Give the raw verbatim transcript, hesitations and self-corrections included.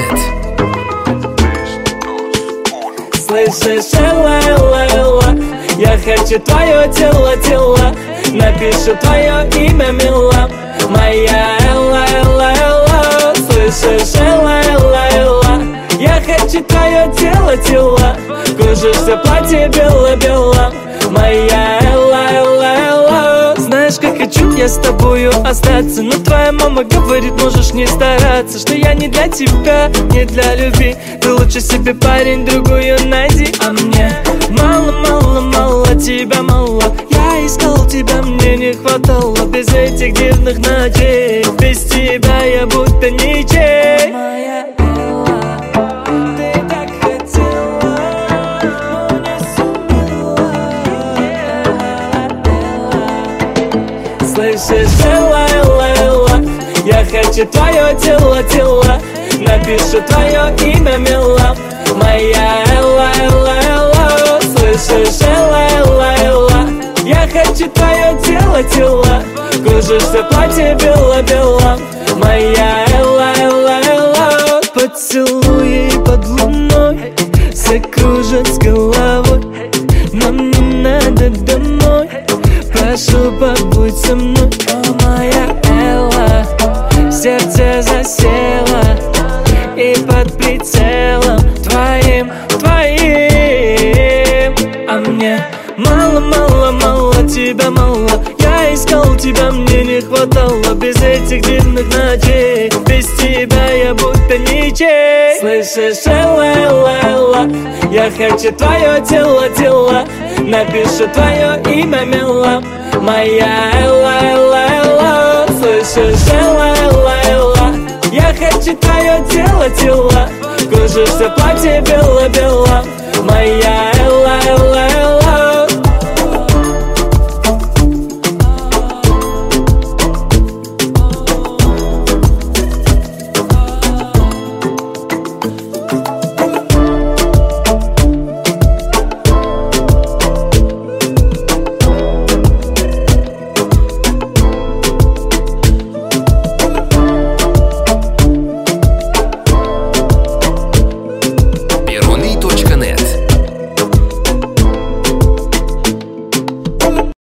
Red. Слышишь, элла, элла, элла, я хочу твое тело, тело. Напишу твое имя, мила, моя элла, элла, элла. Слышишь, элла, элла, элла, я хочу твое тело, тело. Кружишься платье бело-бело, моя элла, элла, элла. Знаешь, как хочу я с тобою остаться, но твоя мама говорит, можешь не стараться, что я не для тебя, не для любви. Ты лучше себе, парень, другую найди. А мне мало, мало, мало, тебя мало. Я искал тебя, мне не хватало. Без этих дивных ночей, без тебя я будто ничей. Моя Элла, ты так хотела, но не сумела. Слышишь, Элла, Элла, Элла, я хочу твое тело, тело. Напишу твое имя, мила, моя Элла, Элла, Элла. Слышишь, Элла, Элла, Элла, я хочу твое тело, тело. Кружишься платье бело-бело, моя Элла, Элла, Элла. Поцелуи под луной закружат с головой. Нам не надо домой, прошу, побудь со мной. О, моя Элла, сердце засело и под прицелом твоим, твоим. А мне мало, мало, мало, тебя мало. Я искал тебя, мне не хватало. Без этих дивных ночей, без тебя я будто ничей. Слышишь, Элла, Элла, Элла, я хочу твое тело, тело. Напишу твое имя, мила, моя Элла, Элла, Элла. Слышишь, Элла, Элла, Элла, я хочу твое тело, тело. Кружишься платье бело-бело, моя